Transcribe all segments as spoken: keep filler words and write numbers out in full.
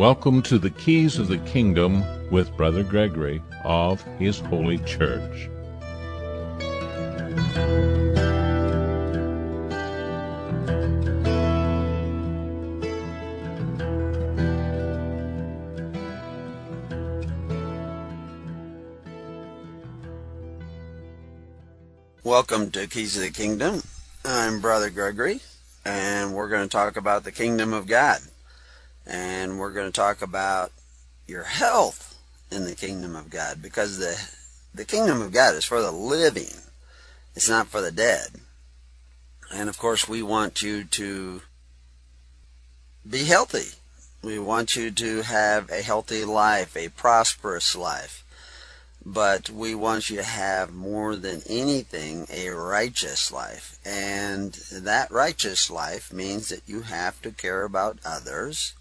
Welcome to the Keys of the Kingdom with Brother Gregory of His Holy Church. Welcome to Keys of the Kingdom. I'm Brother Gregory, and we're going to talk about the Kingdom of God. And we're going to talk about your health in the Kingdom of God, because the, the Kingdom of God is for the living. It's not for the dead. And of course, we want you to be healthy. We want you to have a healthy life, a prosperous life. But we want you to have, more than anything, a righteous life. And that righteous life means that you have to care about others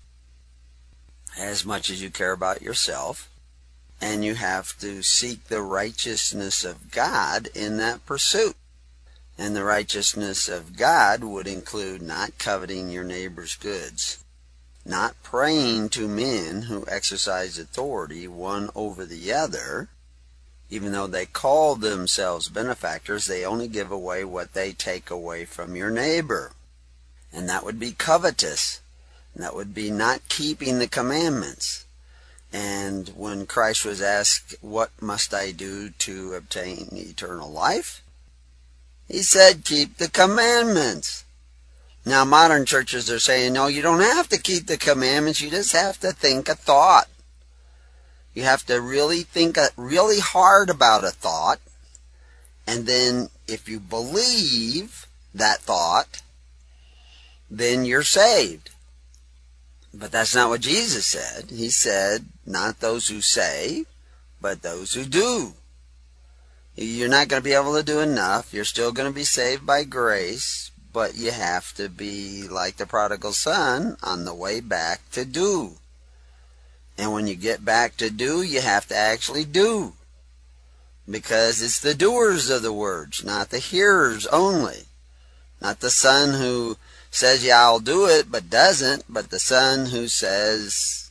as much as you care about yourself. And you have to seek the righteousness of God in that pursuit. And the righteousness of God would include not coveting your neighbor's goods, not praying to men who exercise authority one over the other. Even though they call themselves benefactors, they only give away what they take away from your neighbor. And that would be covetous. And that would be not keeping the commandments. And when Christ was asked, "What must I do to obtain eternal life?" He said, "Keep the commandments." Now modern churches are saying, no, you don't have to keep the commandments. You just have to think a thought. You have to really think really hard about a thought, and then if you believe that thought, then you're saved. But that's not what Jesus said. He said, not those who say, but those who do. You're not going to be able to do enough. You're still going to be saved by grace, but you have to be like the prodigal son on the way back to do. And when you get back to do, you have to actually do. Because it's the doers of the words, not the hearers only. Not the son who says, yeah, I'll do it, but doesn't, but the son who says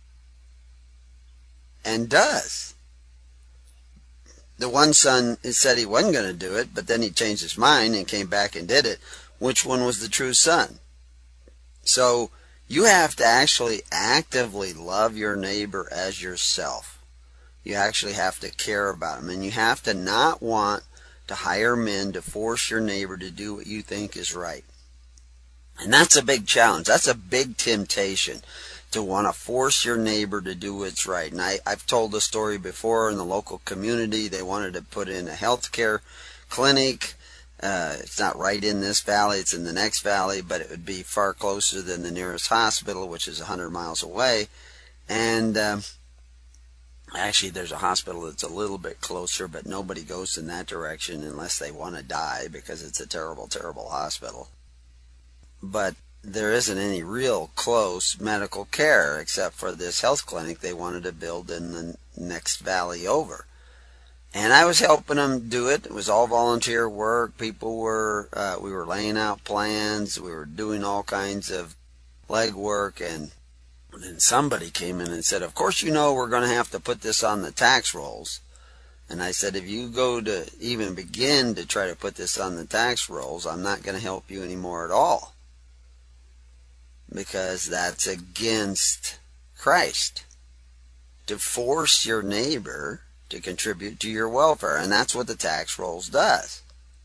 and does. The one son said he wasn't going to do it, but then he changed his mind and came back and did it. Which one was the true son? So you have to actually actively love your neighbor as yourself. You actually have to care about him. And you have to not want to hire men to force your neighbor to do what you think is right. And that's a big challenge. That's a big temptation, to want to force your neighbor to do what's right. And I, I've told the story before in the local community. They wanted to put in a health care clinic. Uh, it's not right in this valley, it's in the next valley, but it would be far closer than the nearest hospital, which is one hundred miles away. And um, actually, there's a hospital that's a little bit closer, but nobody goes in that direction unless they want to die, because it's a terrible, terrible hospital. But there isn't any real close medical care except for this health clinic they wanted to build in the next valley over. And I was helping them do it. It was all volunteer work. People were, uh, we were laying out plans. We were doing all kinds of legwork. And then somebody came in and said, of course you know we're going to have to put this on the tax rolls. And I said, if you go to even begin to try to put this on the tax rolls, I'm not going to help you anymore at all. Because that's against Christ. To force your neighbor to contribute to your welfare. And that's what the tax rolls does.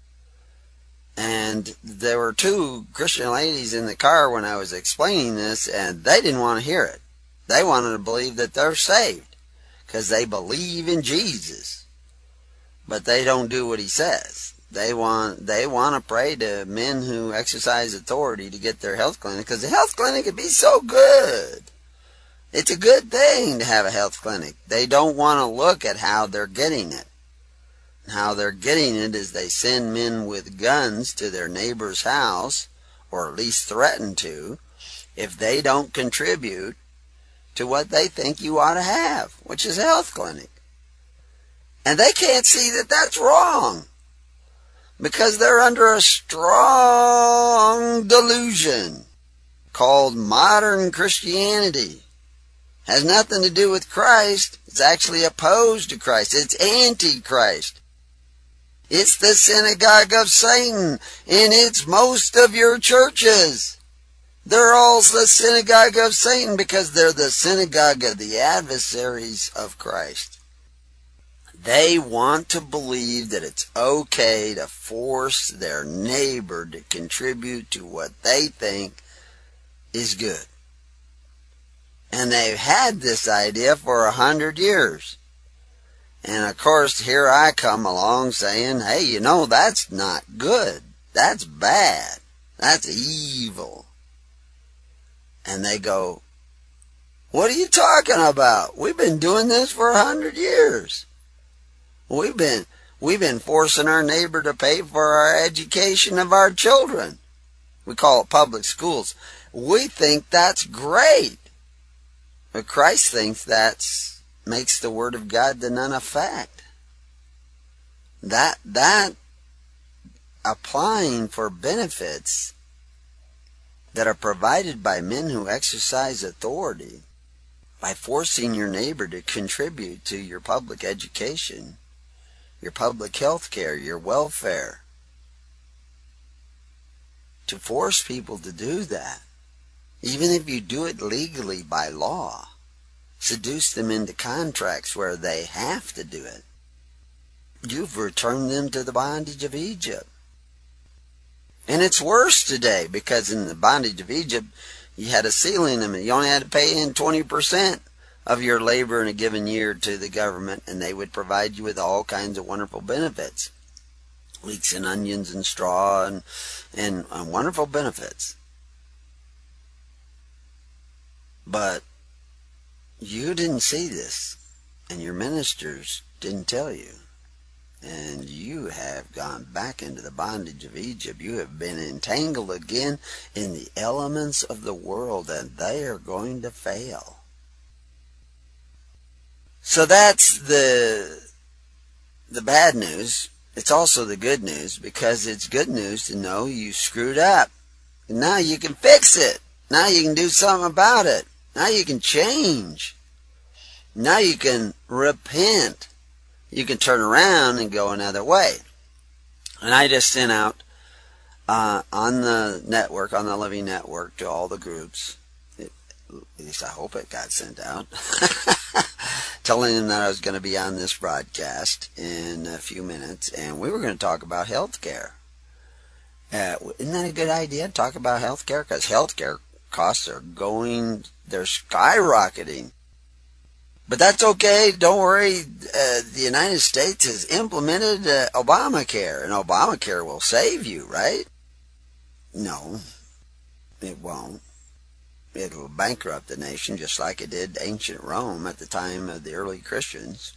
And there were two Christian ladies in the car when I was explaining this, and they didn't want to hear it. They wanted to believe that they're saved because they believe in Jesus. But they don't do what he says. They want they want to pray to men who exercise authority to get their health clinic, because the health clinic would be so good. It's a good thing to have a health clinic. They don't want to look at how they're getting it. How they're getting it is they send men with guns to their neighbor's house, or at least threaten to, if they don't contribute to what they think you ought to have, which is a health clinic. And they can't see that that's wrong, because they're under a strong delusion called modern Christianity. Has nothing to do with Christ. It's actually opposed to Christ. It's anti-Christ. It's the synagogue of Satan, and it's most of your churches. They're all the synagogue of Satan because they're the synagogue of the adversaries of Christ. They want to believe that it's okay to force their neighbor to contribute to what they think is good. And they've had this idea for a hundred years. And of course, here I come along saying, hey, you know, that's not good. That's bad. That's evil. And they go, what are you talking about? We've been doing this for a hundred years. We've been, we've been forcing our neighbor to pay for our education of our children. We call it public schools. We think that's great. But Christ thinks that's makes the Word of God to none effect. That, that applying for benefits that are provided by men who exercise authority by forcing your neighbor to contribute to your public education, your public health care, your welfare. To force people to do that, even if you do it legally by law, seduce them into contracts where they have to do it, you've returned them to the bondage of Egypt. And it's worse today because in the bondage of Egypt, you had a ceiling limit. You only had to pay in twenty percent of your labor in a given year to the government, and they would provide you with all kinds of wonderful benefits. Leeks and onions and straw and, and, and wonderful benefits. But you didn't see this, and your ministers didn't tell you. And you have gone back into the bondage of Egypt. You have been entangled again in the elements of the world, and they are going to fail. So that's the the bad news. It's also the good news, because it's good news to know you screwed up. And now you can fix it. Now you can do something about it. Now you can change. Now you can repent. You can turn around and go another way. And I just sent out uh, on the network, on the Living Network, to all the groups. It, at least I hope it got sent out. Telling them that I was going to be on this broadcast in a few minutes, and we were going to talk about health care. Uh, isn't that a good idea, to talk about health care? Because health care costs are going, they're skyrocketing. But that's okay. Don't worry. Uh, the United States has implemented uh, Obamacare, and Obamacare will save you, right? No, it won't. It'll bankrupt the nation just like it did ancient Rome at the time of the early Christians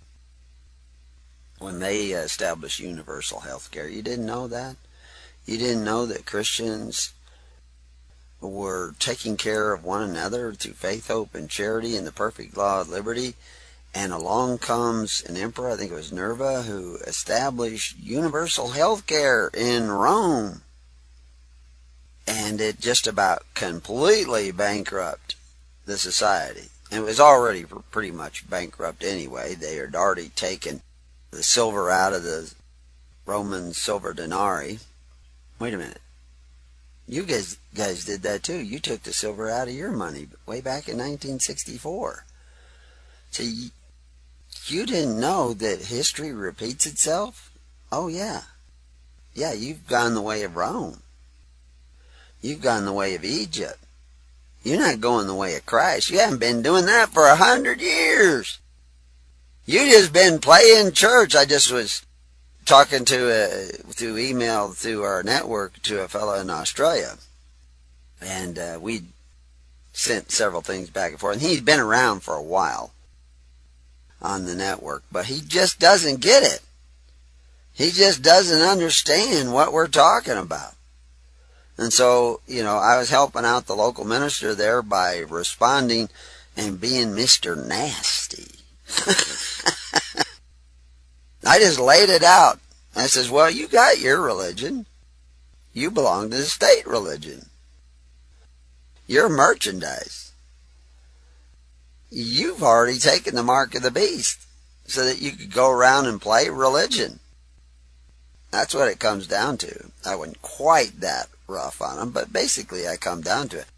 when they established universal health care. You didn't know that? You didn't know that Christians were taking care of one another through faith, hope, and charity and the perfect law of liberty? And along comes an emperor, I think it was Nerva, who established universal health care in Rome. And it just about completely bankrupted the society. And it was already pretty much bankrupt anyway. They had already taken the silver out of the Roman silver denarii. Wait a minute. You guys, guys did that too. You took the silver out of your money way back in nineteen sixty-four. So you, you didn't know that history repeats itself? Oh yeah. Yeah, you've gone the way of Rome. You've gone the way of Egypt. You're not going the way of Christ. You haven't been doing that for a hundred years. You just been playing church. I just was talking to a, through email through our network to a fellow in Australia, and uh, we sent several things back and forth. And he's been around for a while on the network, but he just doesn't get it. He just doesn't understand what we're talking about. And so, you know, I was helping out the local minister there by responding and being Mister Nasty. I just laid it out. I says, well, you got your religion. You belong to the state religion. You're merchandise. you've already taken the mark of the beast so that you could go around and play religion. That's what it comes down to. I wasn't quite that rough on him, but basically I come down to it.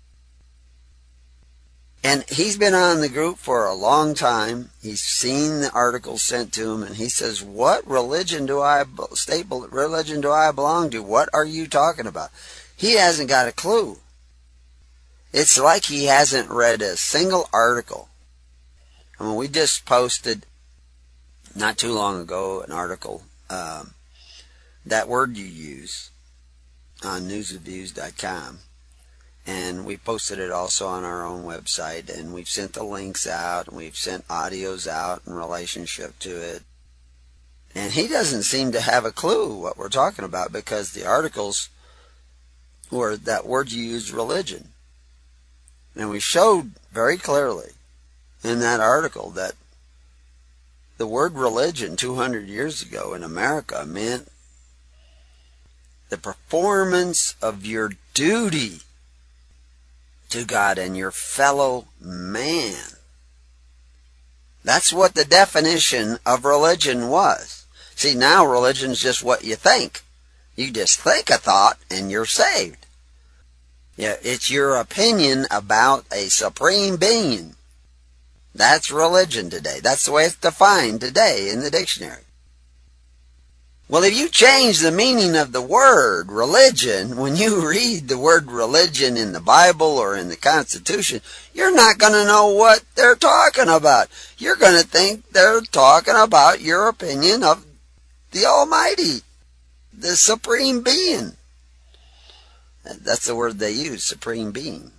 And he's been on the group for a long time. He's seen the articles sent to him, and he says, what religion do I, state religion do I belong to? What are you talking about? He hasn't got a clue. It's like he hasn't read a single article. I mean, we just posted, not too long ago, an article, um, that word you use, on news reviews dot com. And we posted it also on our own website, and we've sent the links out, and we've sent audios out in relationship to it. And he doesn't seem to have a clue what we're talking about, because the articles were that word you use, religion. And we showed very clearly in that article that the word religion two hundred years ago in America meant the performance of your duty to God and your fellow man. That's what the definition of religion was. See, now religion's just what you think. You just think a thought and you're saved. Yeah, it's your opinion about a supreme being. That's religion today. That's the way it's defined today in the dictionary. Well, if you change the meaning of the word religion, when you read the word religion in the Bible or in the Constitution, you're not going to know what they're talking about. You're going to think they're talking about your opinion of the Almighty, the Supreme Being. That's the word they use, Supreme Being.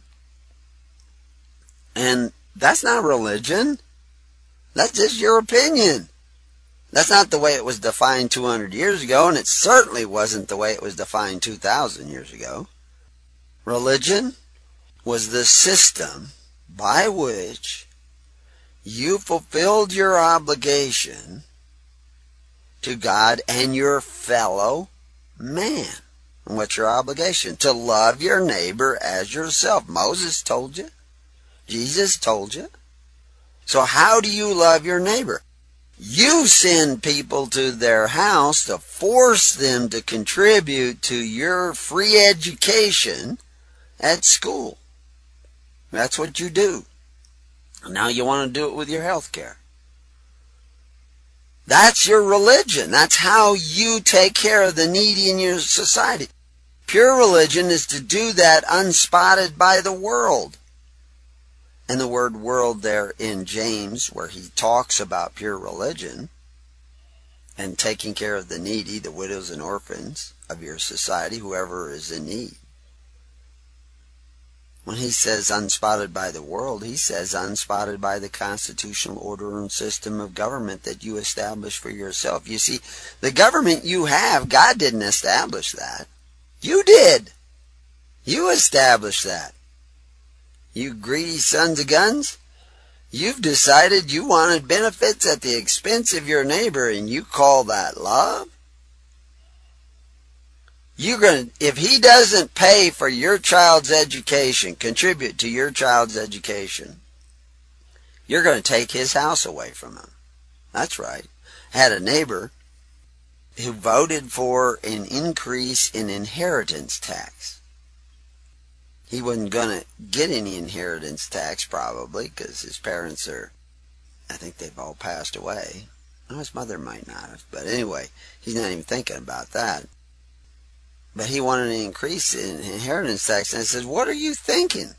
And that's not religion. That's just your opinion. That's not the way it was defined two hundred years ago, and it certainly wasn't the way it was defined two thousand years ago. Religion was the system by which you fulfilled your obligation to God and your fellow man. And what's your obligation? To love your neighbor as yourself. Moses told you. Jesus told you. So how do you love your neighbor? You send people to their house to force them to contribute to your free education at school. That's what you do. Now you want to do it with your health care. That's your religion. That's how you take care of the needy in your society. Pure religion is to do that unspotted by the world. And the word world there in James, where he talks about pure religion and taking care of the needy, the widows and orphans of your society, whoever is in need. When he says unspotted by the world, he says unspotted by the constitutional order and system of government that you establish for yourself. You see, the government you have, God didn't establish that. You did. You established that. You greedy sons of guns, you've decided you wanted benefits at the expense of your neighbor, and you call that love? You're gonna, if he doesn't pay for your child's education, contribute to your child's education, you're going to take his house away from him. That's right. I had a neighbor who voted for an increase in inheritance tax. He wasn't going to get any inheritance tax, probably, because his parents are, I think they've all passed away. Well, his mother might not have. But anyway, he's not even thinking about that. But he wanted an increase in inheritance tax. And I said, what are you thinking?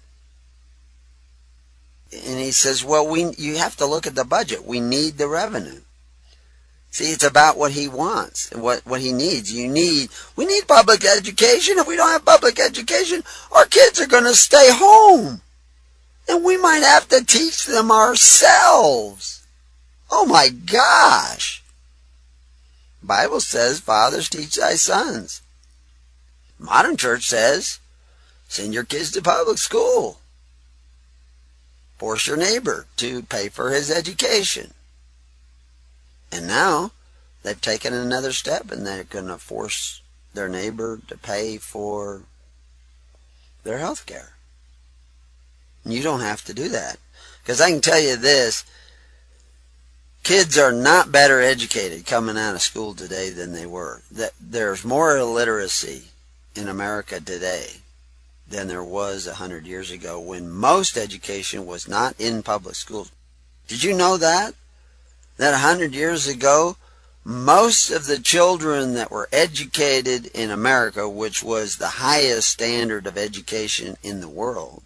And he says, well, we you have to look at the budget. We need the revenue. See, it's about what he wants and what, what he needs. You need, we need public education. If we don't have public education, our kids are going to stay home. And we might have to teach them ourselves. Oh my gosh. The Bible says, fathers, teach thy sons. Modern church says, send your kids to public school. Force your neighbor to pay for his education. And now they've taken another step, and they're going to force their neighbor to pay for their health care. And you don't have to do that. Because I can tell you this, kids are not better educated coming out of school today than they were. There's more illiteracy in America today than there was a hundred years ago when most education was not in public schools. Did you know that? That a hundred years ago, most of the children that were educated in America, which was the highest standard of education in the world,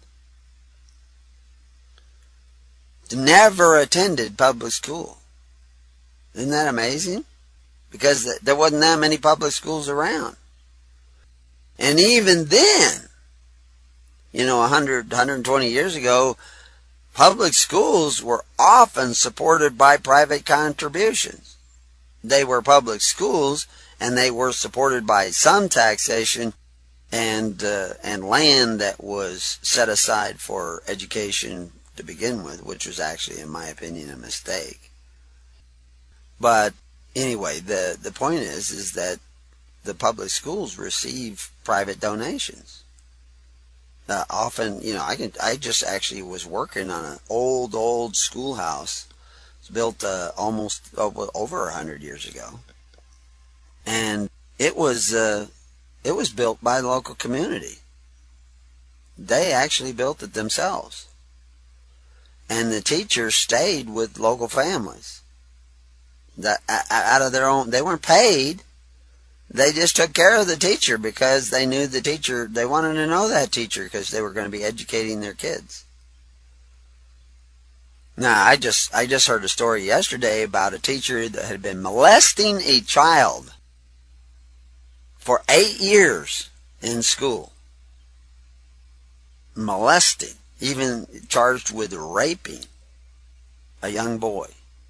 never attended public school. Isn't that amazing? Because there wasn't that many public schools around. And even then, you know, a hundred, a hundred twenty years ago, public schools were often supported by private contributions. They were public schools, and they were supported by some taxation and uh, and land that was set aside for education to begin with, which was actually, in my opinion, a mistake. But anyway, the the point is is that the public schools receive private donations. Uh, often, you know, I can I just actually was working on an old old schoolhouse. It's built uh, almost over, over a hundred years ago, and it was uh, it was built by the local community. They actually built it themselves, and the teachers stayed with local families. That out of their own, they weren't paid. They just took care of the teacher because they knew the teacher, they wanted to know that teacher because they were going to be educating their kids. Now, I just I just heard a story yesterday about a teacher that had been molesting a child for eight years in school. Molesting, even charged with raping a young boy.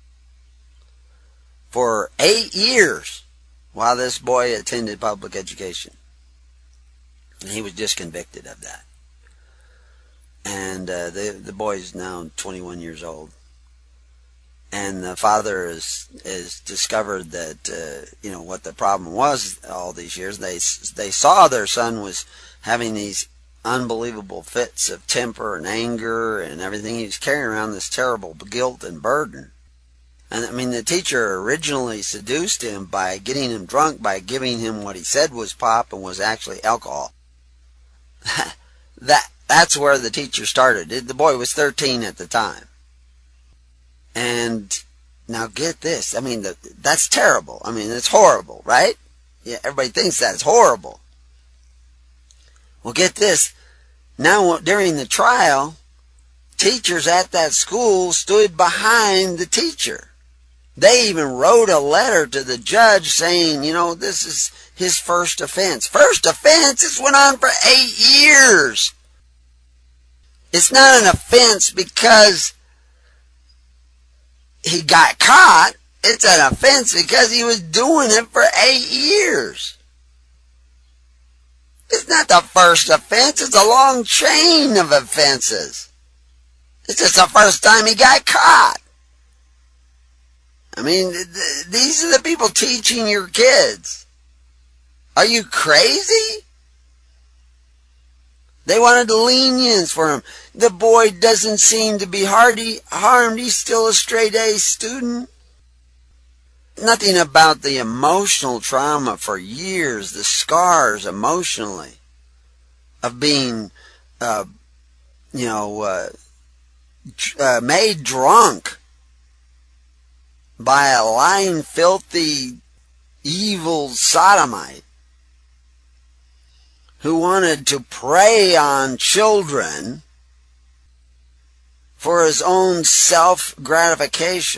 For eight years. While this boy attended public education. And he was just convicted of that. And uh, the the boy is now twenty-one years old. And the father is is discovered that uh, you know what the problem was all these years. They they saw their son was having these unbelievable fits of temper and anger and everything. He was carrying around this terrible guilt and burden. And I mean, the teacher originally seduced him by getting him drunk by giving him what he said was pop and was actually alcohol. that that's where the teacher started. The boy was thirteen at the time. And now get this. I mean, the, that's terrible. I mean, it's horrible, right? Yeah, everybody thinks that's horrible. Well, get this. Now, during the trial, teachers at that school stood behind the teacher. They even wrote a letter to the judge saying, you know, this is his first offense. First offense? This went on for eight years. It's not an offense because he got caught. It's an offense because he was doing it for eight years. It's not the first offense. It's a long chain of offenses. It's just the first time he got caught. I mean, th- these are the people teaching your kids. Are you crazy? They wanted lenience for him. The boy doesn't seem to be hardy, harmed. He's still a straight-A student. Nothing about the emotional trauma for years, the scars emotionally of being, uh, you know, uh, uh, made drunk by a lying, filthy, evil sodomite who wanted to prey on children for his own self-gratification.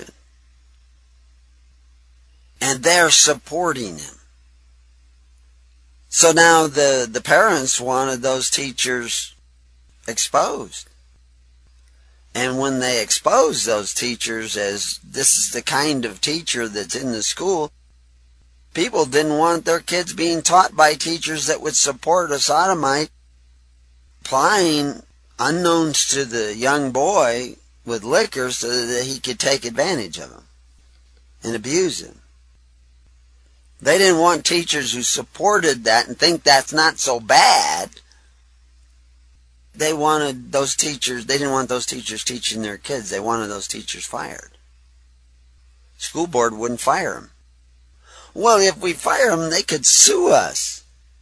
And they're supporting him. So now the, the parents wanted those teachers exposed. And when they exposed those teachers as this is the kind of teacher that's in the school, people didn't want their kids being taught by teachers that would support a sodomite applying unknowns to the young boy with liquor so that he could take advantage of him and abuse him. They didn't want teachers who supported that and think that's not so bad they wanted those teachers, they didn't want those teachers teaching their kids. They wanted those teachers fired. School board wouldn't fire them. Well, if we fire them, they could sue us.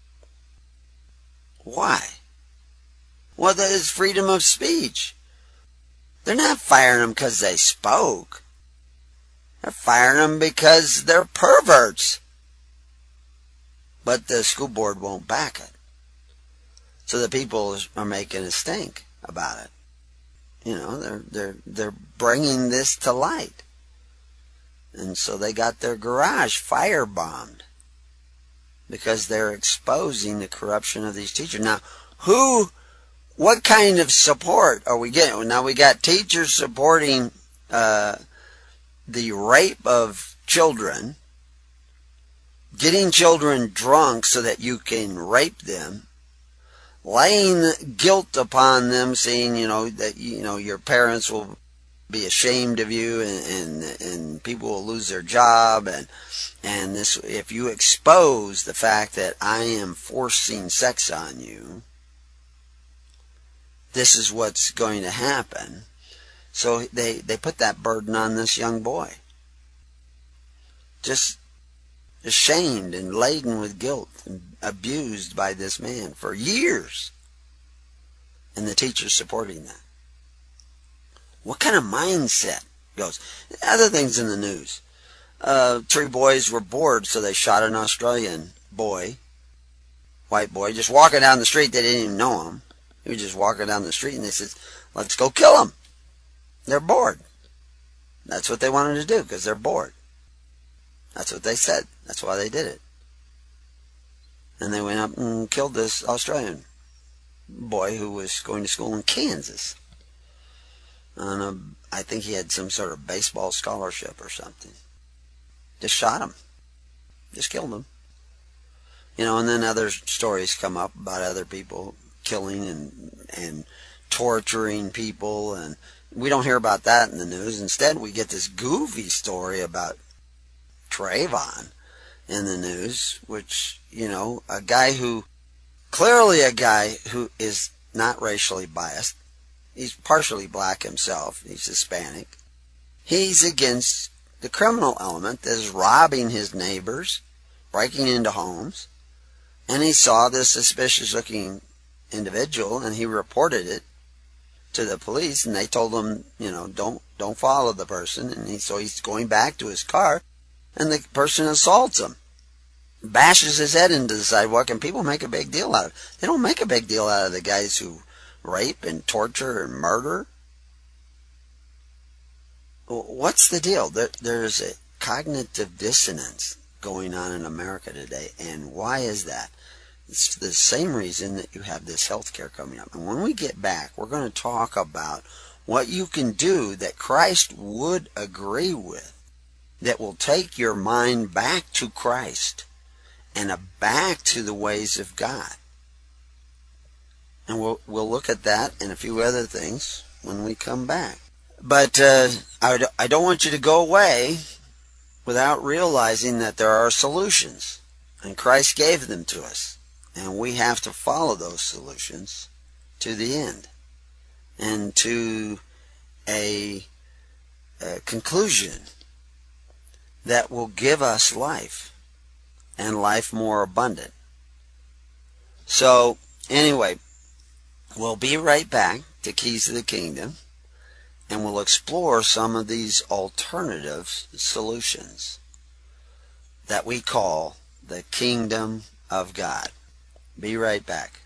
Why? Well, that is freedom of speech. They're not firing them because they spoke. They're firing them because they're perverts. But the school board won't back it. So the people are making a stink about it. You know, they're they're they're bringing this to light. And so they got their garage firebombed because they're exposing the corruption of these teachers. Now, who, what kind of support are we getting? Now we got teachers supporting uh, the rape of children, getting children drunk so that you can rape them, laying guilt upon them, saying, you know, that, you know, your parents will be ashamed of you, and, and and people will lose their job, and and this, if you expose the fact that I am forcing sex on you, this is what's going to happen. So they they put that burden on this young boy, just ashamed and laden with guilt and abused by this man for years, and the teacher's supporting that. What kind of mindset goes? Other things in the news. Uh, three boys were bored, so they shot an Australian boy, white boy, just walking down the street. They didn't even know him. He was just walking down the street, and they said, let's go kill him. They're bored. That's what they wanted to do, because they're bored. That's what they said. That's why they did it. And they went up and killed this Australian boy who was going to school in Kansas. On a, I think he had some sort of baseball scholarship or something. Just shot him. Just killed him. You know, and then other stories come up about other people killing and and torturing people, and we don't hear about that in the news. Instead, we get this goofy story about Trayvon in the news, which, you know, a guy who, clearly a guy who is not racially biased. He's partially black himself. He's Hispanic. He's against the criminal element that is robbing his neighbors, breaking into homes. And he saw this suspicious-looking individual, and he reported it to the police, and they told him, you know, don't don't follow the person. And he, so he's going back to his car, and the person assaults him, bashes his head into the sidewalk, and people make a big deal out of it. They don't make a big deal out of the guys who rape and torture and murder. What's the deal? There, there's a cognitive dissonance going on in America today, and why is that? It's the same reason that you have this health care coming up. And when we get back, we're going to talk about what you can do that Christ would agree with, that will take your mind back to Christ and back to the ways of God. And we'll, we'll look at that and a few other things when we come back. But uh, I, I don't want you to go away without realizing that there are solutions. And Christ gave them to us. And we have to follow those solutions to the end. And to a, a conclusion that will give us life. And life more abundant. So, anyway, we'll be right back to Keys to the Kingdom, and we'll explore some of these alternative solutions that we call the Kingdom of God. Be right back.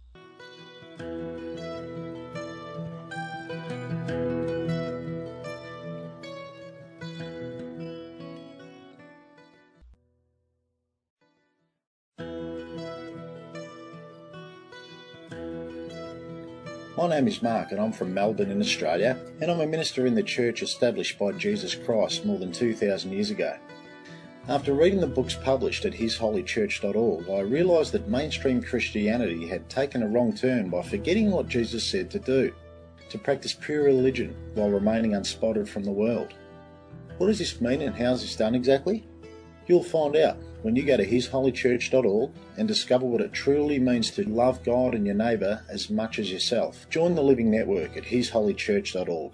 My name is Mark, and I'm from Melbourne in Australia, and I'm a minister in the church established by Jesus Christ more than two thousand years ago. After reading the books published at his holy church dot org, I realised that mainstream Christianity had taken a wrong turn by forgetting what Jesus said to do, to practice pure religion while remaining unspotted from the world. What does this mean, and how is this done exactly? You'll find out when you go to his holy church dot org and discover what it truly means to love God and your neighbour as much as yourself. Join the Living Network at his holy church dot org.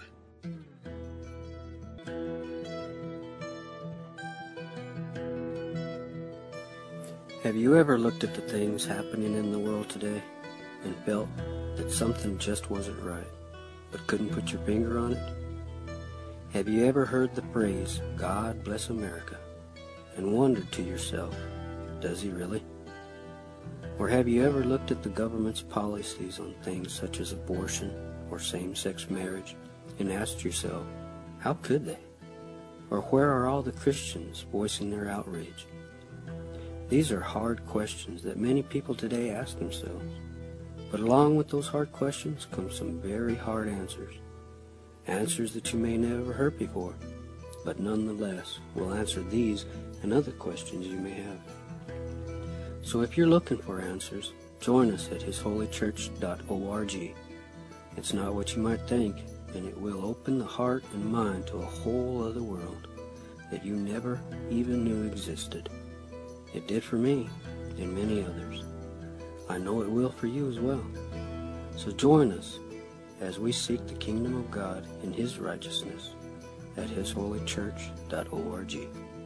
Have you ever looked at the things happening in the world today and felt that something just wasn't right, but couldn't put your finger on it? Have you ever heard the phrase, "God bless America," and wondered to yourself, does he really? Or have you ever looked at the government's policies on things such as abortion or same-sex marriage and asked yourself, how could they? Or where are all the Christians voicing their outrage? These are hard questions that many people today ask themselves. But along with those hard questions come some very hard answers. Answers that you may never heard before, but nonetheless will answer these and other questions you may have. So if you're looking for answers, join us at his holy church dot org. It's not what you might think, and it will open the heart and mind to a whole other world that you never even knew existed. It did for me and many others. I know it will for you as well. So join us as we seek the kingdom of God and his righteousness at his holy church dot org.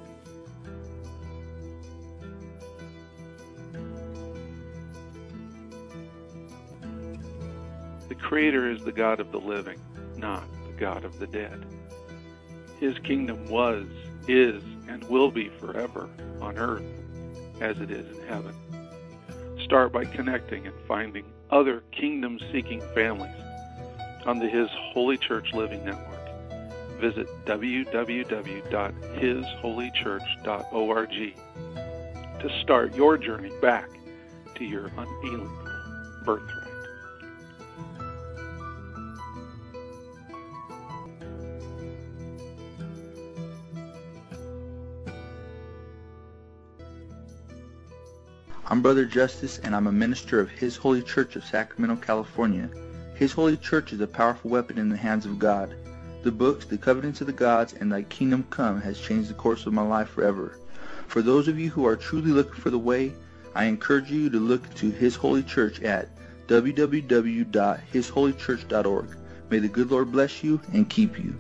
The Creator is the God of the living, not the God of the dead. His kingdom was, is, and will be forever on earth as it is in heaven. Start by connecting and finding other kingdom-seeking families on the His Holy Church Living Network. Visit w w w dot his holy church dot org to start your journey back to your unalienable birthright. I'm Brother Justice, and I'm a minister of His Holy Church of Sacramento, California. His Holy Church is a powerful weapon in the hands of God. The books, The Covenants of the Gods, and Thy Kingdom Come has changed the course of my life forever. For those of you who are truly looking for the way, I encourage you to look to His Holy Church at w w w dot his holy church dot org. May the good Lord bless you and keep you.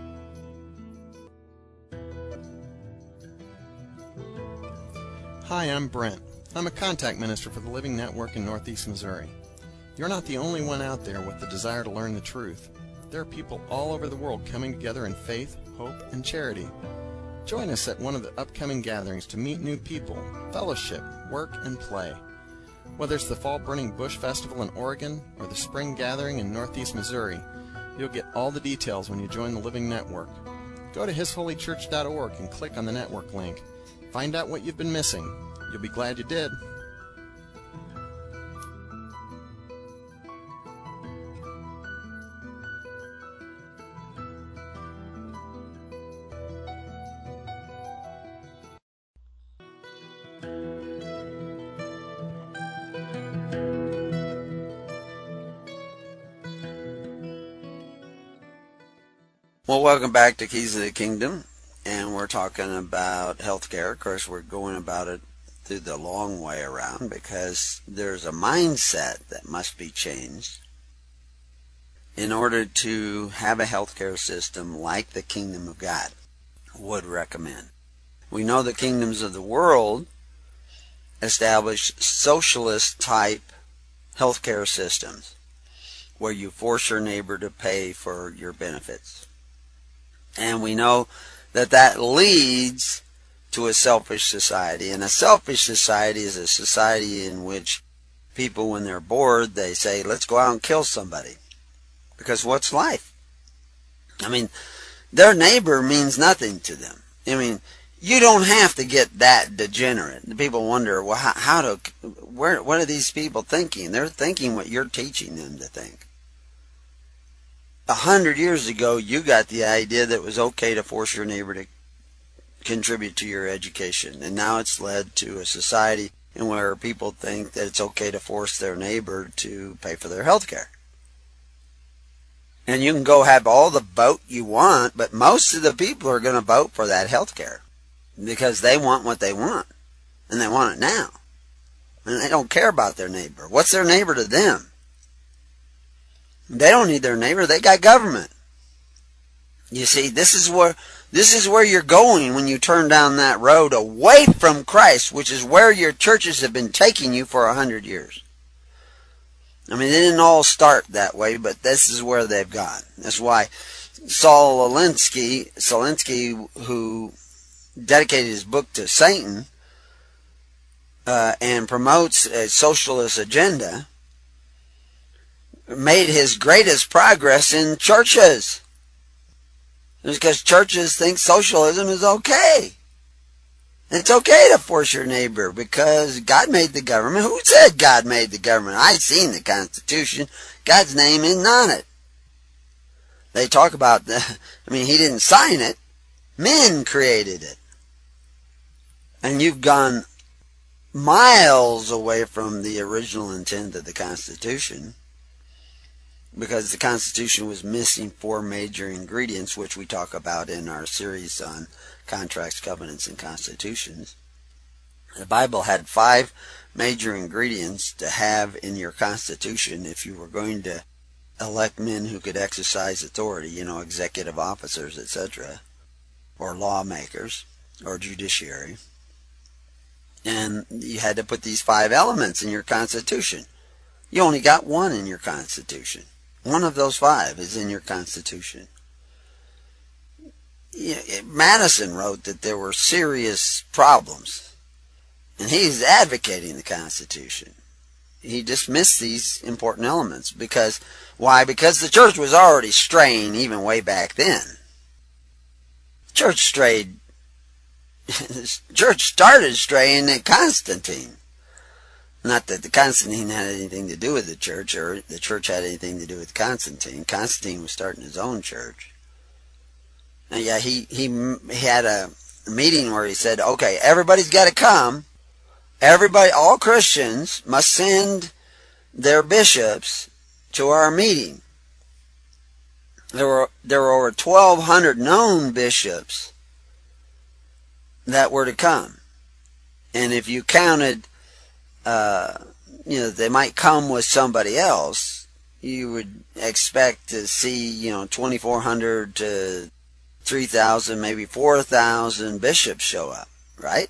Hi, I'm Brent. I'm a contact minister for the Living Network in Northeast Missouri. You're not the only one out there with the desire to learn the truth. There are people all over the world coming together in faith, hope, and charity. Join us at one of the upcoming gatherings to meet new people, fellowship, work, and play. Whether it's the Fall Burning Bush Festival in Oregon or the Spring Gathering in Northeast Missouri, you'll get all the details when you join the Living Network. Go to his holy church dot org and click on the network link. Find out what you've been missing. You'll be glad you did. Well, welcome back to Keys of the Kingdom, and we're talking about healthcare. Of course, we're going about it through the long way around because there's a mindset that must be changed in order to have a healthcare system like the Kingdom of God would recommend. We know the kingdoms of the world establish socialist-type healthcare systems where you force your neighbor to pay for your benefits. And we know that that leads to a selfish society. And a selfish society is a society in which people, when they're bored, they say, let's go out and kill somebody. Because what's life? I mean, their neighbor means nothing to them. I mean, you don't have to get that degenerate. People wonder, well, how, how to, where, what are these people thinking? They're thinking what you're teaching them to think. A hundred years ago, you got the idea that it was okay to force your neighbor to contribute to your education. And now it's led to a society in where people think that it's okay to force their neighbor to pay for their health care. And you can go have all the vote you want, but most of the people are going to vote for that health care. because they want what they want, and they want it now. And they don't care about their neighbor. What's their neighbor to them? They don't need their neighbor. They got government. You see, this is where this is where you're going when you turn down that road away from Christ, which is where your churches have been taking you for a hundred years. I mean, they didn't all start that way, but this is where they've gone. That's why Saul Alinsky, Alinsky, who dedicated his book to Satan uh, and promotes a socialist agenda, made his greatest progress in churches. It's because churches think socialism is okay. It's okay to force your neighbor because God made the government. Who said God made the government? I've seen the Constitution. God's name isn't on it. They talk about the, I mean, he didn't sign it. Men created it. And you've gone miles away from the original intent of the Constitution, because the Constitution was missing four major ingredients, which we talk about in our series on contracts, covenants, and constitutions. The Bible had five major ingredients to have in your Constitution if you were going to elect men who could exercise authority, you know, executive officers, et cetera, or lawmakers, or judiciary. And you had to put these five elements in your Constitution. You only got one in your Constitution. One of those five is in your Constitution. Madison wrote that there were serious problems, and he's advocating the Constitution. He dismissed these important elements because, why? Because the church was already straying even way back then. The church strayed, the church started straying at Constantine. Not that the Constantine had anything to do with the church, or the church had anything to do with Constantine. Constantine was starting his own church. And yeah, he, he, he had a meeting where he said, okay, everybody's got to come. Everybody, all Christians must send their bishops to our meeting. There were, there were over twelve hundred known bishops that were to come. And if you counted, uh, you know, they might come with somebody else, you would expect to see, you know, twenty-four hundred to three thousand, maybe four thousand bishops show up, right?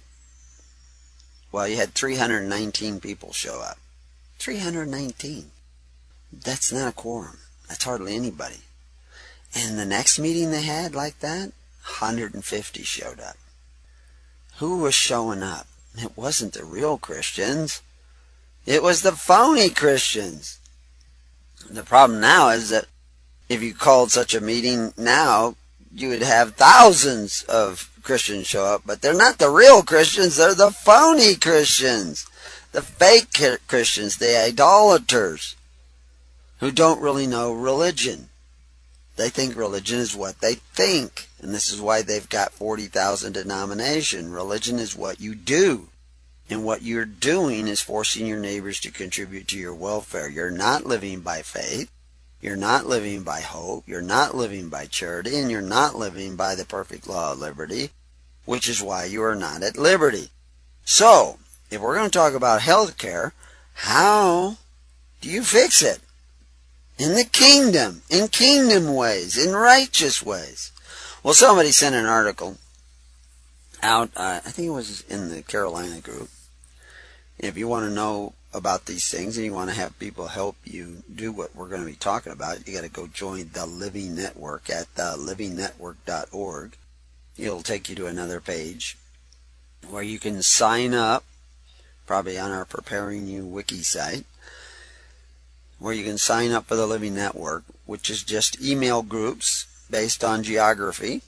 Well, you had three hundred nineteen people show up. three hundred nineteen. That's not a quorum. That's hardly anybody. And the next meeting they had like that, one hundred fifty showed up. Who was showing up? It wasn't the real Christians. It was the phony Christians. The problem now is that if you called such a meeting now, you would have thousands of Christians show up, but they're not the real Christians, they're the phony Christians, the fake Christians, the idolaters, who don't really know religion. They think religion is what they think, and this is why they've got forty thousand denominations. Religion is what you do, and what you're doing is forcing your neighbors to contribute to your welfare. You're not living by faith. You're not living by hope, you're not living by charity, and you're not living by the perfect law of liberty, which is why you are not at liberty. So, if we're going to talk about health care, how do you fix it? In the kingdom, in kingdom ways, in righteous ways. Well, somebody sent an article out, uh, I think it was in the Carolina group. If you want to know about these things and you want to have people help you do what we're going to be talking about, you got to go join the Living Network at the living network dot org. It'll take you to another page where you can sign up, probably on our Preparing You wiki site, where you can sign up for the Living Network, which is just email groups based on geography,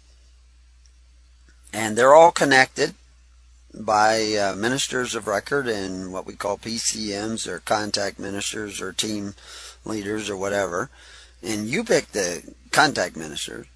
and they're all connected by uh, ministers of record and what we call P C Ms, or contact ministers, or team leaders, or whatever. And you pick the contact minister.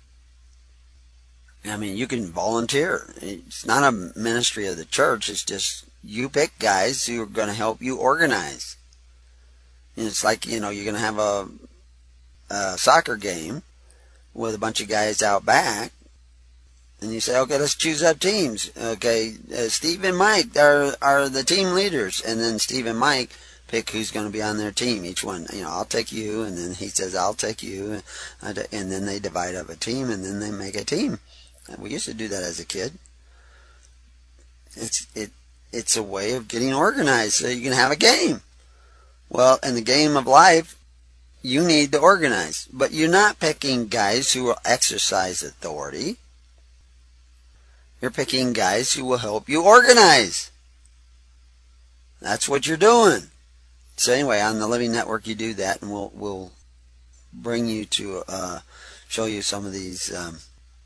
I mean, you can volunteer. It's not a ministry of the church. It's just you pick guys who are going to help you organize. And it's like, you know, you're going to have a, a soccer game with a bunch of guys out back. And you say, okay, let's choose up teams. Okay, uh, Steve and Mike are are the team leaders, and then Steve and Mike pick who's going to be on their team. Each one, you know, I'll take you, and then he says, I'll take you, and then they divide up a team, and then they make a team. We used to do that as a kid. It's it it's a way of getting organized so you can have a game. Well, in the game of life, you need to organize, but you're not picking guys who will exercise authority. You're picking guys who will help you organize. That's what you're doing. So anyway, on the Living Network, you do that, and we'll we'll bring you to uh, show you some of these um,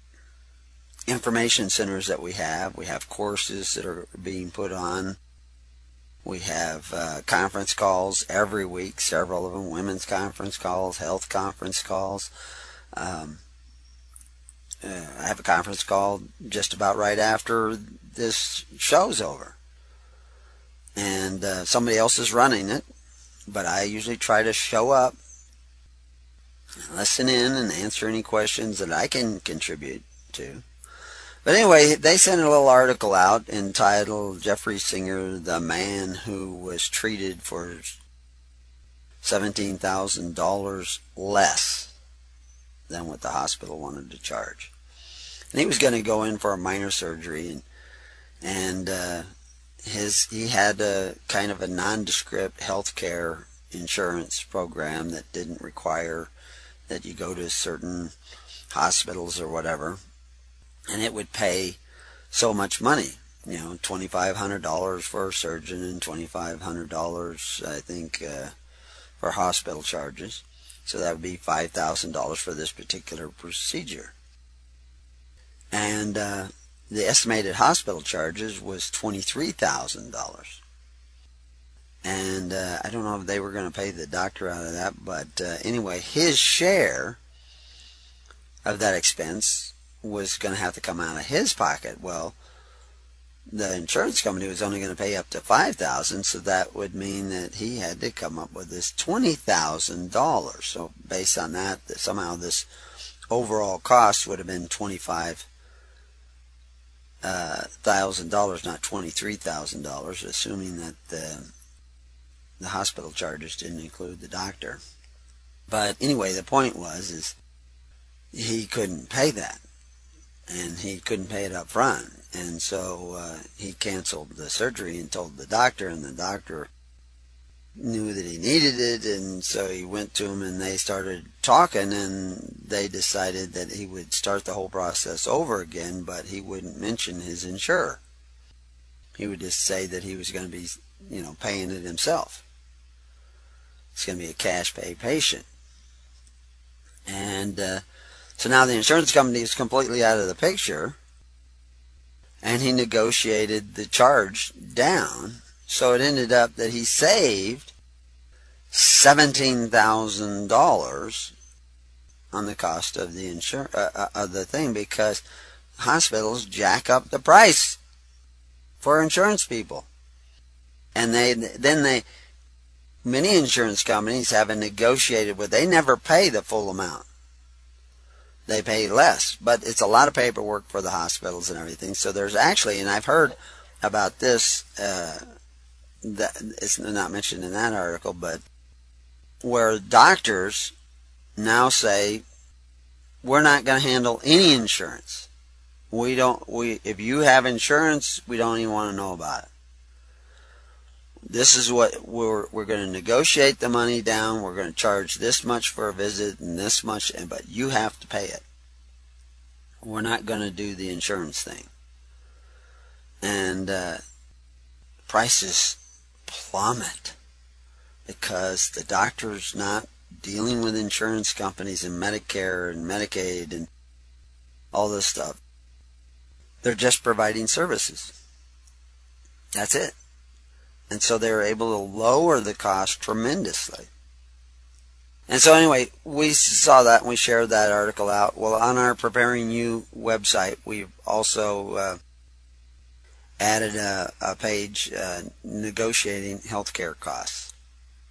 information centers that we have. We have courses that are being put on. We have uh, conference calls every week, several of them, women's conference calls, health conference calls. Um, uh, I have a conference call just about right after this show's over. And uh, somebody else is running it, but I usually try to show up, listen in, and answer any questions that I can contribute to. But anyway, they sent a little article out entitled Jeffrey Singer, the man who was treated for seventeen thousand dollars less than what the hospital wanted to charge. And he was going to go in for a minor surgery, and and uh, his he had a kind of a nondescript health care insurance program that didn't require that you go to certain hospitals or whatever. And it would pay so much money, you know, twenty-five hundred dollars for a surgeon and twenty-five hundred dollars, I think, uh, for hospital charges. So that would be five thousand dollars for this particular procedure. And uh, the estimated hospital charges was twenty-three thousand dollars. And uh, I don't know if they were going to pay the doctor out of that, but uh, anyway, his share of that expense was going to have to come out of his pocket. Well, the insurance company was only going to pay up to five thousand dollars, so that would mean that he had to come up with this twenty thousand dollars. So based on that, that somehow this overall cost would have been twenty-five thousand dollars, not twenty-three thousand dollars, assuming that the, the hospital charges didn't include the doctor. But anyway, the point was is he couldn't pay that. And he couldn't pay it up front. And so uh, he canceled the surgery and told the doctor, and the doctor knew that he needed it, and so he went to him and they started talking, and they decided that he would start the whole process over again, but he wouldn't mention his insurer. He would just say that he was going to be, you know, paying it himself. It's going to be a cash pay patient. And uh, so now the insurance company is completely out of the picture, and he negotiated the charge down. So it ended up that he saved seventeen thousand dollars on the cost of the insur- uh, of the thing, because hospitals jack up the price for insurance people. And they then they many insurance companies haven't negotiated with, they never pay the full amount. They pay less, but it's a lot of paperwork for the hospitals and everything. So there's actually, and I've heard about this, uh, that it's not mentioned in that article, but where doctors now say, we're not going to handle any insurance. We don't, we, if you have insurance, we don't even want to know about it. This is what we're, we're going to negotiate the money down. We're going to charge this much for a visit and this much, but you have to pay it. We're not going to do the insurance thing. And uh, prices plummet because the doctor's not dealing with insurance companies and Medicare and Medicaid and all this stuff. They're just providing services. That's it. And so they were able to lower the cost tremendously. And so anyway, we saw that and we shared that article out. Well, on our Preparing You website, we've also uh, added a, a page, uh, negotiating healthcare costs.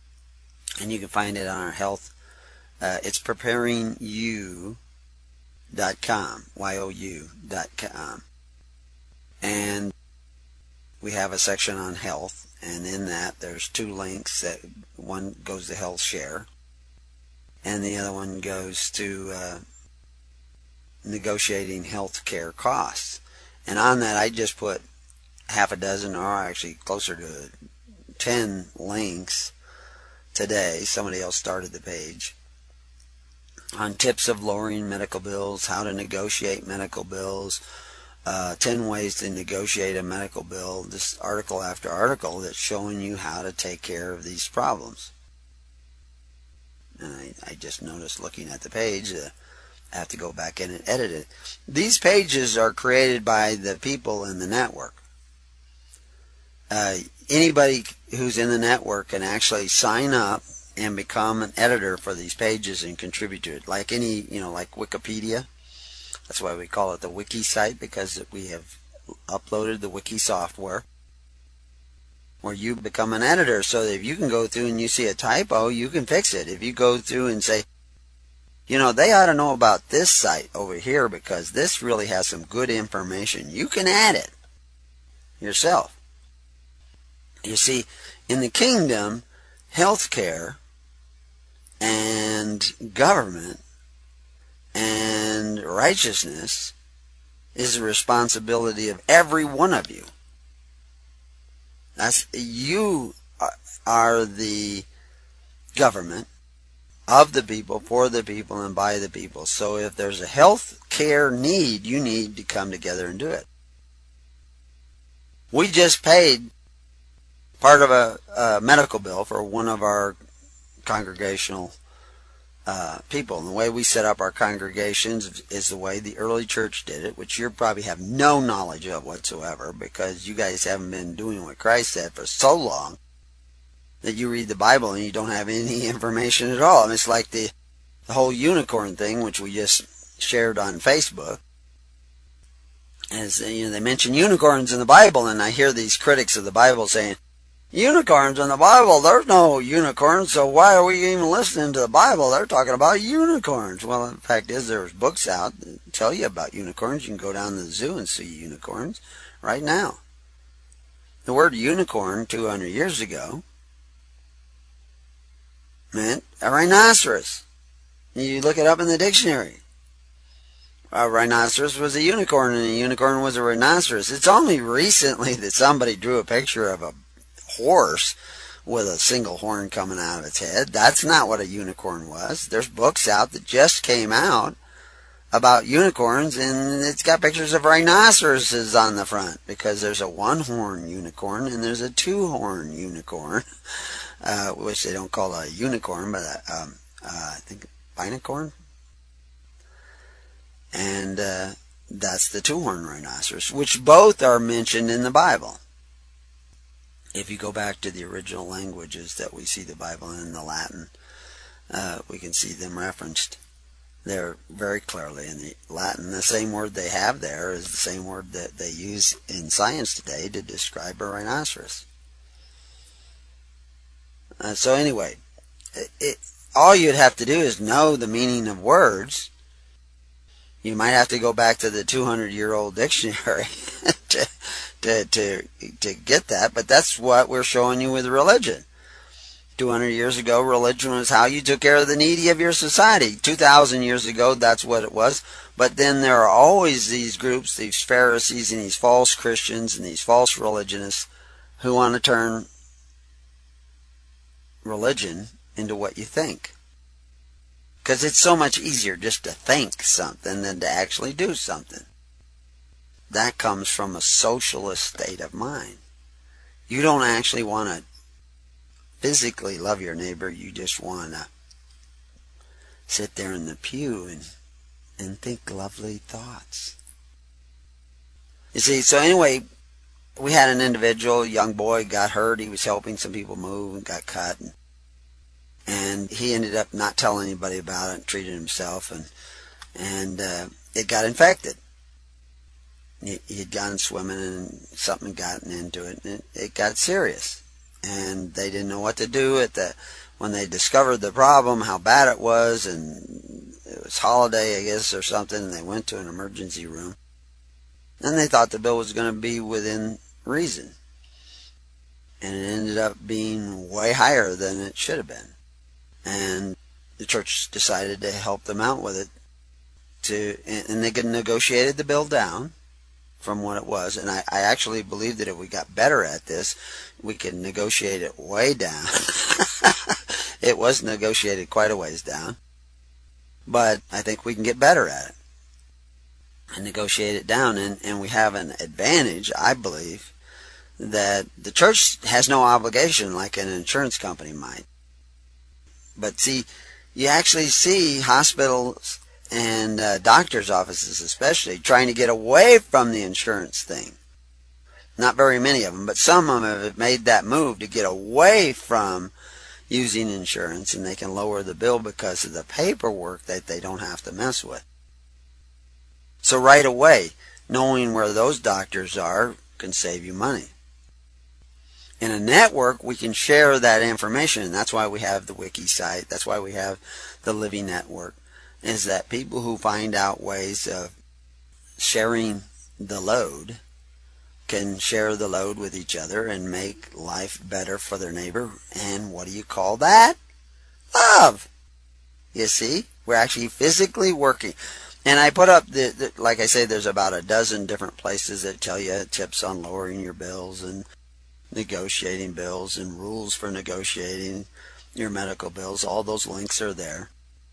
And you can find it on our health. Uh, it's preparing you dot com, Y O U dot com. And we have a section on health, and in that there's two links. That one goes to Health Share, and the other one goes to uh, negotiating health care costs. And on that I just put half a dozen, or actually closer to ten links today. Somebody else started the page on tips of lowering medical bills, how to negotiate medical bills, uh, ten ways to negotiate a medical bill. This article after article that's showing you how to take care of these problems. And I, I just noticed looking at the page, uh, I have to go back in and edit it. These pages are created by the people in the network. Uh, anybody who's in the network can actually sign up and become an editor for these pages and contribute to it. Like any, you know, like Wikipedia. That's why we call it the wiki site, because we have uploaded the wiki software where you become an editor, so that if you can go through and you see a typo, you can fix it. If you go through and say, you know, they ought to know about this site over here because this really has some good information, you can add it yourself. You see, in the kingdom, healthcare and government and righteousness is the responsibility of every one of you. That's, you are the government of the people, for the people, and by the people. So if there's a health care need, you need to come together and do it. We just paid part of a, a medical bill for one of our congregational uh, people. And the way we set up our congregations is the way the early church did it, which you probably have no knowledge of whatsoever, because you guys haven't been doing what Christ said for so long that you read the Bible and you don't have any information at all. And it's like the, the whole unicorn thing, which we just shared on Facebook. As you know, they mention unicorns in the Bible, and I hear these critics of the Bible saying, unicorns in the Bible, there's no unicorns, so why are we even listening to the Bible? They're talking about unicorns. Well, the fact is, there's books out that tell you about unicorns. You can go down to the zoo and see unicorns right now. The word unicorn two hundred years ago meant a rhinoceros. You look it up in the dictionary. A rhinoceros was a unicorn, and a unicorn was a rhinoceros. It's only recently that somebody drew a picture of a horse with a single horn coming out of its head. That's not what a unicorn was. There's books out that just came out about unicorns, and it's got pictures of rhinoceroses on the front, because there's a one-horn unicorn and there's a two-horn unicorn, uh, which they don't call a unicorn, but a, um, uh, I think binocorn. And uh, that's the two-horn rhinoceros, which both are mentioned in the Bible. If you go back to the original languages that we see the Bible in, the Latin, uh, we can see them referenced there very clearly in the Latin. The same word they have there is the same word that they use in science today to describe a rhinoceros. Uh, so anyway, it, it, all you'd have to do is know the meaning of words. You might have to go back to the two hundred year old dictionary to, to, to, to get that, but that's what we're showing you with religion. two hundred years ago, religion was how you took care of the needy of your society. two thousand years ago, that's what it was. But then there are always these groups, these Pharisees and these false Christians and these false religionists who want to turn religion into what you think. Because it's so much easier just to think something than to actually do something. That comes from a socialist state of mind. You don't actually want to physically love your neighbor. You just want to sit there in the pew and, and think lovely thoughts. You see, so anyway, we had an individual, a young boy, got hurt. He was helping some people move and got cut. And, and he ended up not telling anybody about it and treated himself. And, and uh, it got infected. He, he'd gone swimming and something had gotten into it. And it, it got serious. And they didn't know what to do at the when they discovered the problem, how bad it was, and it was holiday, I guess, or something, and they went to an emergency room. And they thought the bill was going to be within reason. And it ended up being way higher than it should have been. And the church decided to help them out with it. To, and they negotiated the bill down from what it was. And I, I actually believe that if we got better at this, we could negotiate it way down. It was negotiated quite a ways down. But I think we can get better at it and negotiate it down. And, and we have an advantage, I believe, that the church has no obligation like an insurance company might. But see, you actually see hospitals and uh, doctors' offices especially trying to get away from the insurance thing. Not very many of them, but some of them have made that move to get away from using insurance, and they can lower the bill because of the paperwork that they don't have to mess with. So right away, knowing where those doctors are can save you money. In a network, we can share that information, and that's why we have the wiki site. That's why we have the Living Network, is that people who find out ways of sharing the load can share the load with each other and make life better for their neighbor. And what do you call that? Love. You see, we're actually physically working. And I put up, the, the like I say, there's about a dozen different places that tell you tips on lowering your bills and negotiating bills and rules for negotiating your medical bills. All those links are there.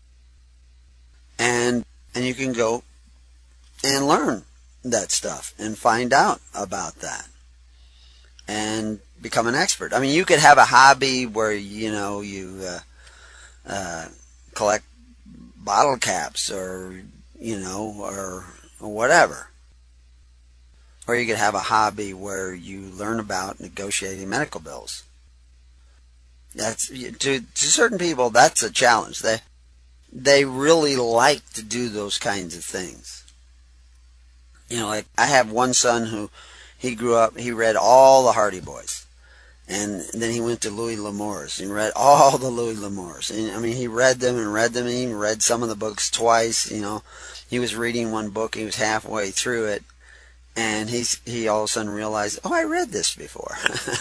And and you can go and learn that stuff and find out about that and become an expert. I mean, you could have a hobby where, you know, you uh, uh, collect bottle caps or, you know, or, or whatever. Or you could have a hobby where you learn about negotiating medical bills. That's to, to certain people, that's a challenge. They they really like to do those kinds of things. You know, like I have one son who he grew up, he read all the Hardy Boys. And then he went to Louis L'Amour's and read all the Louis L'Amour's. And I mean, he read them and read them and even read some of the books twice. You know, he was reading one book, he was halfway through it, and he's, he all of a sudden realized, oh, I read this before.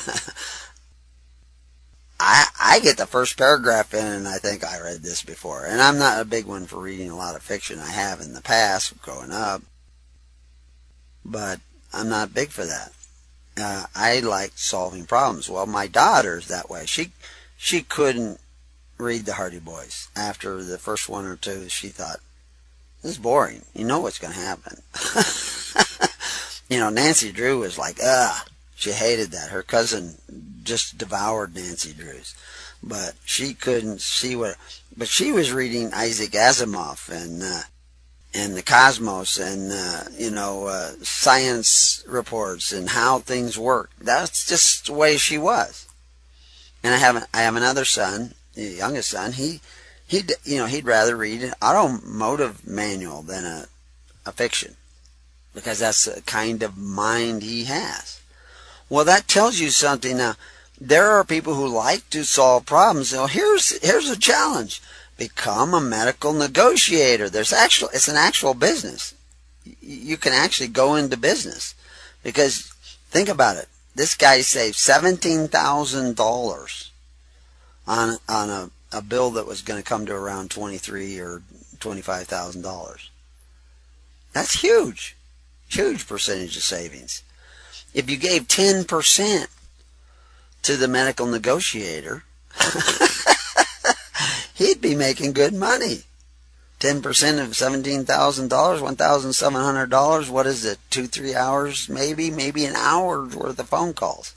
I, I get the first paragraph in and I think I read this before. And I'm not a big one for reading a lot of fiction. I have in the past growing up. But I'm not big for that. Uh, I like solving problems. Well, my daughter's that way. She she couldn't read the Hardy Boys. After the first one or two, she thought, this is boring. You know what's going to happen. You know, Nancy Drew was like, ugh. She hated that. Her cousin just devoured Nancy Drew's. But she couldn't see what... But she was reading Isaac Asimov and... Uh, and the cosmos and, uh, you know, uh, science reports and how things work. That's just the way she was. And I have, a, I have another son, the youngest son, he, he, you know, he'd rather read an automotive manual than a, a fiction. Because that's the kind of mind he has. Well, that tells you something. Now, there are people who like to solve problems. So here's, here's a challenge. Become a medical negotiator. There's actual, it's an actual business. You can actually go into business. Because, think about it. This guy saved seventeen thousand dollars on, on a, a bill that was going to come to around twenty-three thousand dollars or twenty-five thousand dollars. That's huge. Huge percentage of savings. If you gave ten percent to the medical negotiator, he'd be making good money. ten percent of seventeen thousand dollars, one thousand seven hundred dollars, what is it, two, three hours, maybe, maybe an hour's worth of phone calls.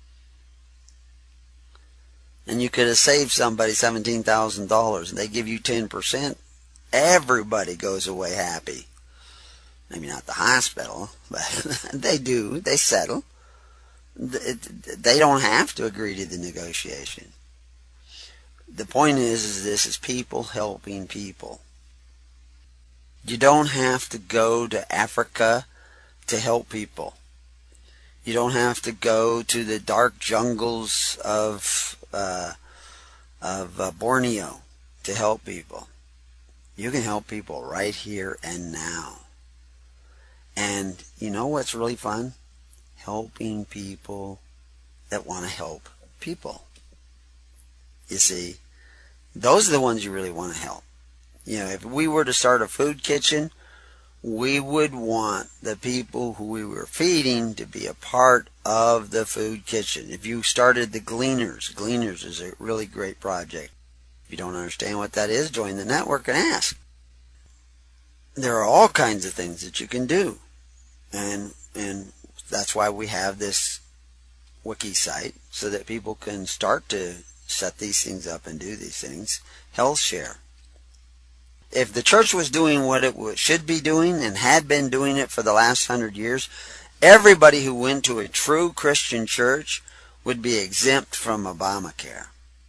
And you could have saved somebody seventeen thousand dollars, and they give you ten percent, everybody goes away happy. Maybe not the hospital, but they do, they settle. They don't have to agree to the negotiation. The point is, is this is people helping people. You don't have to go to Africa to help people. You don't have to go to the dark jungles of uh, of uh, Borneo to help people. You can help people right here and now. And you know what's really fun? Helping people that want to help people. You see, those are the ones you really want to help. You know, if we were to start a food kitchen, we would want the people who we were feeding to be a part of the food kitchen. If you started the Gleaners, Gleaners is a really great project. If you don't understand what that is, join the network and ask. There are all kinds of things that you can do. And and that's why we have this wiki site, so that people can start to set these things up and do these things. HealthShare. If the church was doing what it should be doing and had been doing it for the last hundred years, everybody who went to a true Christian church would be exempt from Obamacare.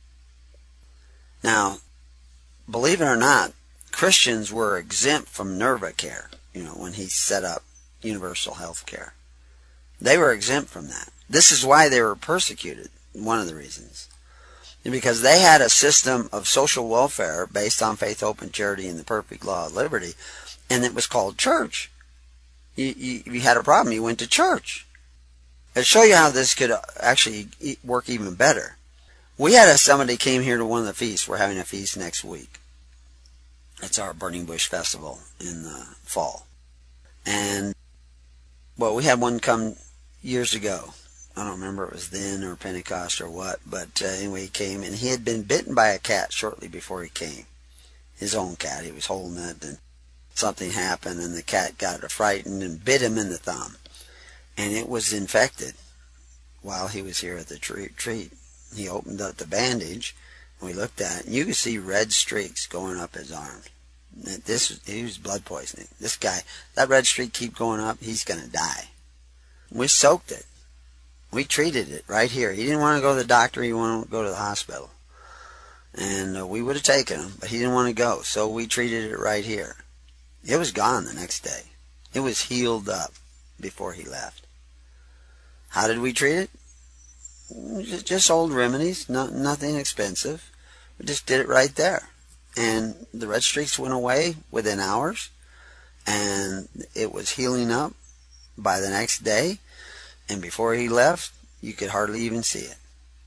Now, believe it or not, Christians were exempt from NervaCare, you know, when he set up universal health care. They were exempt from that. This is why they were persecuted, one of the reasons. Because they had a system of social welfare based on faith, hope, and charity and the perfect law of liberty, and it was called church. You, you, if you had a problem, you went to church. I'll show you how this could actually work even better. We had a, somebody came here to one of the feasts. We're having a feast next week. It's our Burning Bush Festival in the fall. And, well, we had one come years ago. I don't remember if it was then or Pentecost or what, but uh, anyway, he came, and he had been bitten by a cat shortly before he came. His own cat. He was holding it, and something happened, and the cat got frightened and bit him in the thumb. And it was infected while he was here at the retreat. He opened up the bandage, and we looked at it, and you could see red streaks going up his arm. This, he was blood poisoning. This guy, that red streak keep going up, he's going to die. We soaked it. We treated it right here. He didn't want to go to the doctor. He wanted to go to the hospital. And uh, we would have taken him, but he didn't want to go. So we treated it right here. It was gone the next day. It was healed up before he left. How did we treat it? Just, just old remedies, no, nothing expensive. We just did it right there. And the red streaks went away within hours. And it was healing up by the next day. And before he left, you could hardly even see it.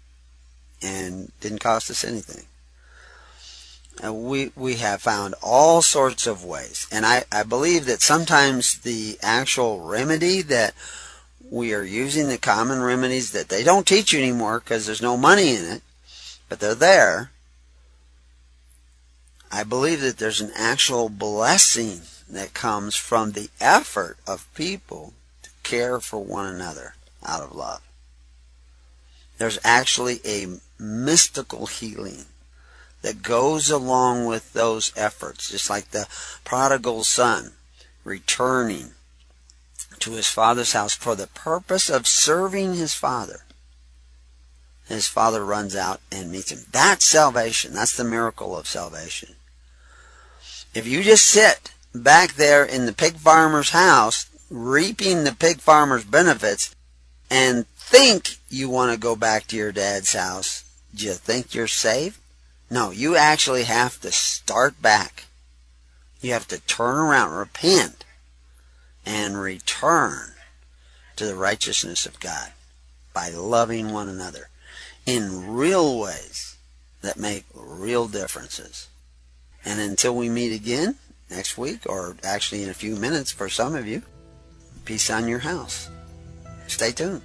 And didn't cost us anything. And we, we have found all sorts of ways. And I, I believe that sometimes the actual remedy that we are using, the common remedies that they don't teach you anymore because there's no money in it, but they're there. I believe that there's an actual blessing that comes from the effort of people care for one another out of love. There's actually a mystical healing that goes along with those efforts, just like the prodigal son returning to his father's house for the purpose of serving his father. His father runs out and meets him. That's salvation. That's the miracle of salvation. If you just sit back there in the pig farmer's house reaping the pig farmer's benefits and think you want to go back to your dad's house, do you think you're saved? No, you actually have to start back. You have to turn around, repent, and return to the righteousness of God by loving one another in real ways that make real differences. And until we meet again next week, or actually in a few minutes for some of you, peace on your house. Stay tuned.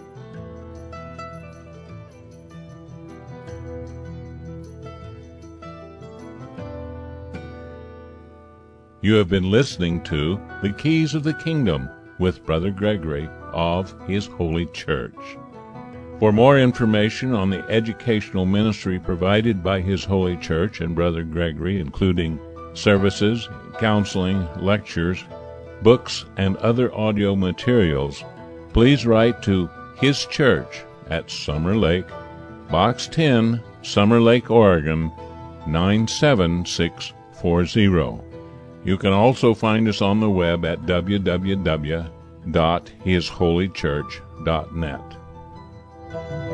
You have been listening to The Keys of the Kingdom with Brother Gregory of His Holy Church. For more information on the educational ministry provided by His Holy Church and Brother Gregory, including services, counseling, lectures, books, and other audio materials, please write to His Church at Summer Lake, Box ten, Summer Lake, Oregon, nine seven six four zero. You can also find us on the web at w w w dot his holy church dot net.